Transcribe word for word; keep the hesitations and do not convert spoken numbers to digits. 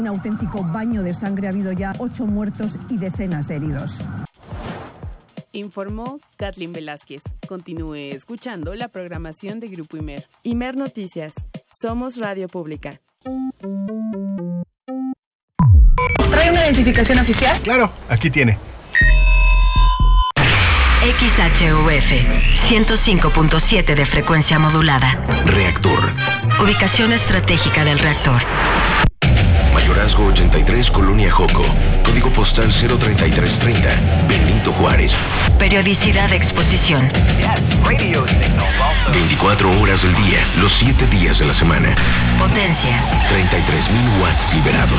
Un auténtico baño de sangre, ha habido ya ocho muertos y decenas de heridos. Informó Kathleen Velázquez. Continúe escuchando la programación de Grupo Imer. Imer Noticias. Somos radio pública. ¿Trae una identificación oficial? Claro, aquí tiene. X H U F ciento cinco punto siete de frecuencia modulada. Reactor. Ubicación estratégica del reactor. Mayorazgo ochenta y tres, Colonia Joco. Código postal cero treinta y tres treinta. Benito Juárez. Periodicidad de exposición. veinticuatro horas del día, los siete días de la semana. Potencia. treinta y tres mil watts liberados.